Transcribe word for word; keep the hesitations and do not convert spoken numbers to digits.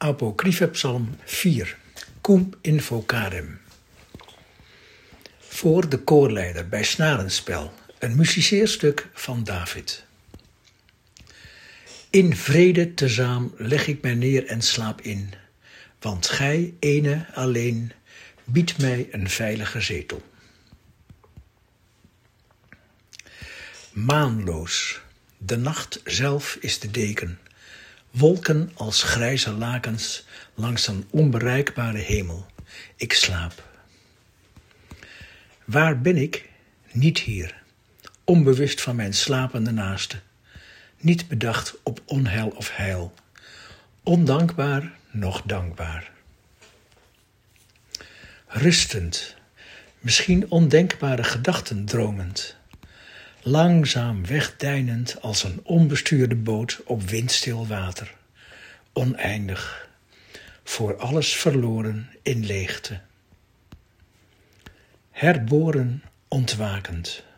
Apocryphe-psalm vier. Cum invocadem. Voor de koorleider bij snarenspel, een musiceerstuk van David. In vrede tezaam leg ik mij neer en slaap in, want gij, ene alleen, biedt mij een veilige zetel. Maanloos, de nacht zelf is de deken, wolken als grijze lakens langs een onbereikbare hemel. Ik slaap. Waar ben ik? Niet hier, onbewust van mijn slapende naaste, niet bedacht op onheil of heil, ondankbaar, noch dankbaar. Rustend, misschien ondenkbare gedachten dromend, langzaam wegdeinend als een onbestuurde boot op windstil water, oneindig, voor alles verloren in leegte. Herboren, ontwakend,